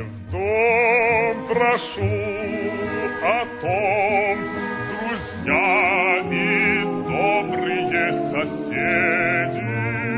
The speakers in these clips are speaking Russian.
в дом прошу о том, друзья и добрые соседи.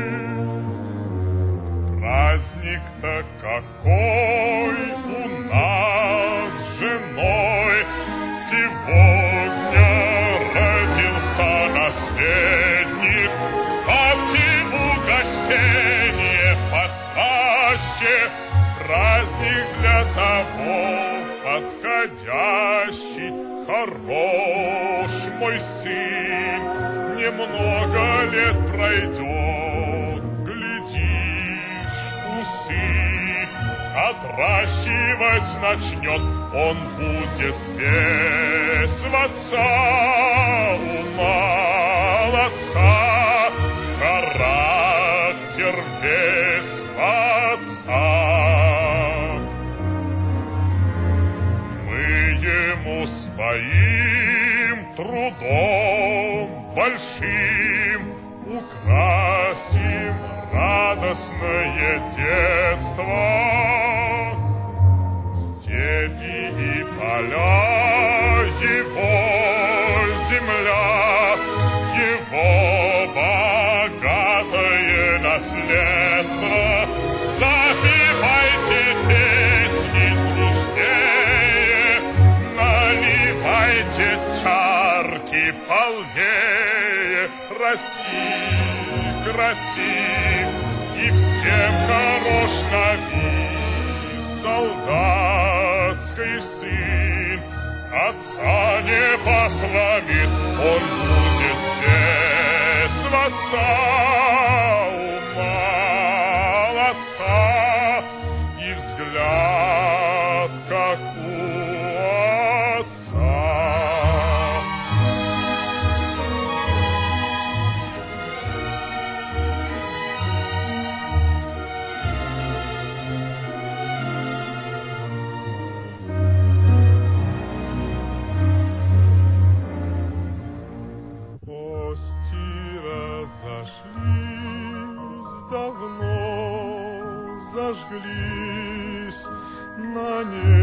Праздник-то какой у нас с женой, сегодня родился наследник. Ставьте угощение послаще, праздник для того подходящий. Хорош мой сын, немного лет пройдет, глядишь, усы отращивать начнет, он будет весваться у молодца, характер весваться. Мы ему своим трудом большим украсим радостное детство. Степи и поля его земля, его богатое наследство. Запевайте песни дружнее, наливайте чарки полнее. Расти, красив и всем хорош на вид, солдатский сын, отца не посломит, он будет весваться у молодца, и взгляд, как у отца. Давно зажглись на небе.